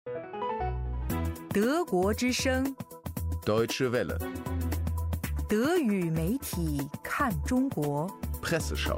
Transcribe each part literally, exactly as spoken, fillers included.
德国之声 Deutsche Welle 德语媒体看中国 Presseschau。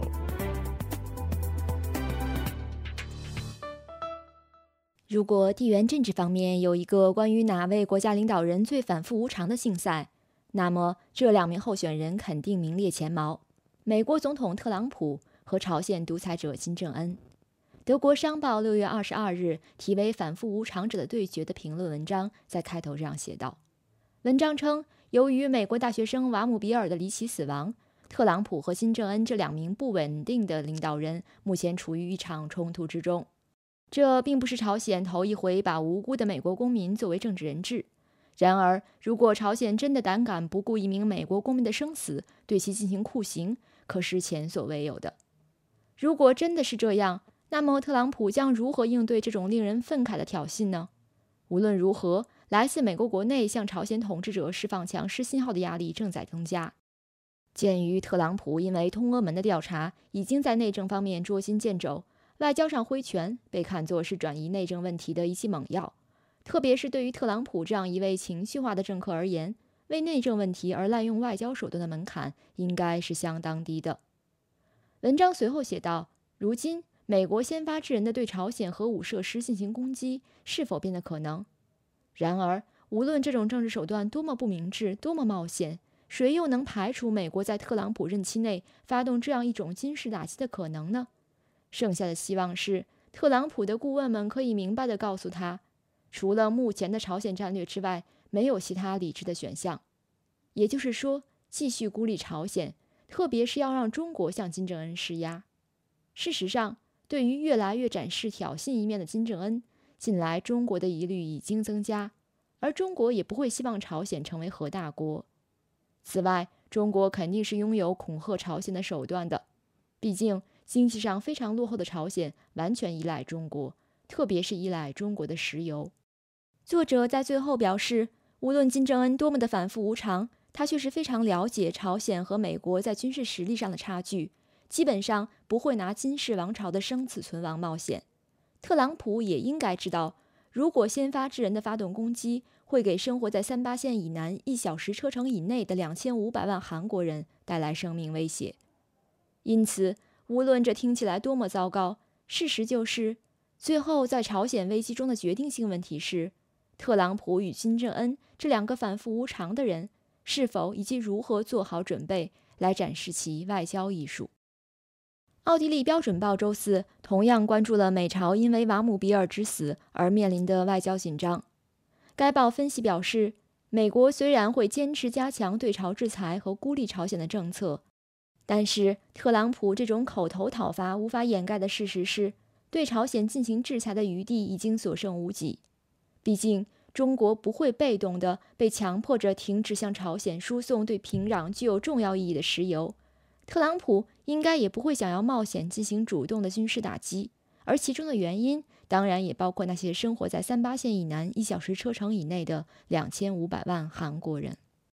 如果地缘政治方面有一个关于哪位国家领导人最反复无常的竞赛，那么这两名候选人肯定名列前茅：美国总统特朗普和朝鲜独裁者金正恩。德国商报六月二十二日题为反复无常者的对决的评论文章在开头这样写道。文章称，由于美国大学生瓦姆比尔的离奇死亡，特朗普和金正恩这两名不稳定的领导人目前处于一场冲突之中。这并不是朝鲜头一回把无辜的美国公民作为政治人质。然而，如果朝鲜真的胆敢不顾一名美国公民的生死，对其进行酷刑，可是前所未有的。如果真的是这样，那么特朗普将如何应对这种令人愤慨的挑衅呢？无论如何，来自美国国内向朝鲜统治者释放强势信号的压力正在增加。鉴于特朗普因为通俄门的调查已经在内政方面捉襟见肘，外交上挥拳被看作是转移内政问题的一剂猛药，特别是对于特朗普这样一位情绪化的政客而言，为内政问题而滥用外交手段的门槛应该是相当低的。文章随后写道，如今美国先发制人的对朝鲜核武设施进行攻击是否变得可能？然而，无论这种政治手段多么不明智，多么冒险，谁又能排除美国在特朗普任期内发动这样一种军事打击的可能呢？剩下的希望是，特朗普的顾问们可以明白地告诉他，除了目前的朝鲜战略之外，没有其他理智的选项。也就是说，继续孤立朝鲜，特别是要让中国向金正恩施压。事实上，对于越来越展示挑衅一面的金正恩，近来中国的疑虑已经增加，而中国也不会希望朝鲜成为核大国。此外，中国肯定是拥有恐吓朝鲜的手段的，毕竟经济上非常落后的朝鲜完全依赖中国，特别是依赖中国的石油。作者在最后表示，无论金正恩多么的反复无常，他却是非常了解朝鲜和美国在军事实力上的差距，基本上不会拿金氏王朝的生死存亡冒险。特朗普也应该知道，如果先发制人的发动攻击，会给生活在三八线以南一小时车程以内的两千五百万韩国人带来生命威胁。因此，无论这听起来多么糟糕，事实就是，最后在朝鲜危机中的决定性问题是，特朗普与金正恩这两个反复无常的人，是否以及如何做好准备来展示其外交艺术。奥地利标准报周四同样关注了美朝因为瓦姆比尔之死而面临的外交紧张。该报分析表示，美国虽然会坚持加强对朝制裁和孤立朝鲜的政策，但是特朗普这种口头讨伐无法掩盖的事实是，对朝鲜进行制裁的余地已经所剩无几。毕竟，中国不会被动地被强迫着停止向朝鲜输送对平壤具有重要意义的石油，特朗普应该也不会想要冒险进行主动的军事打击，而其中的原因当然也包括那些生活在三八线以南一小时车程以内的两千五百万韩国人。